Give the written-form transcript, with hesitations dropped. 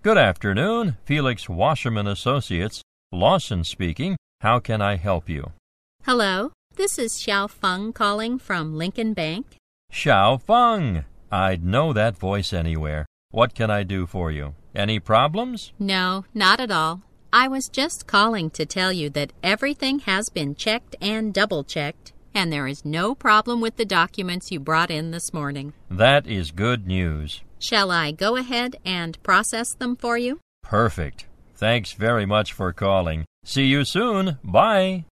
Good afternoon. Felix Wasserman Associates. Lawson speaking. How can I help you? Hello, this is Xiao Feng calling from Lincoln Bank. Xiao Feng. I'd know that voice anywhere. What can I do for you? Any problems? No, not at all. I was just calling to tell you that everything has been checked and double-checked, and there is no problem with the documents you brought in this morning. That is good news. Shall I go ahead and process them for you? Perfect. Thanks very much for calling. See you soon. Bye.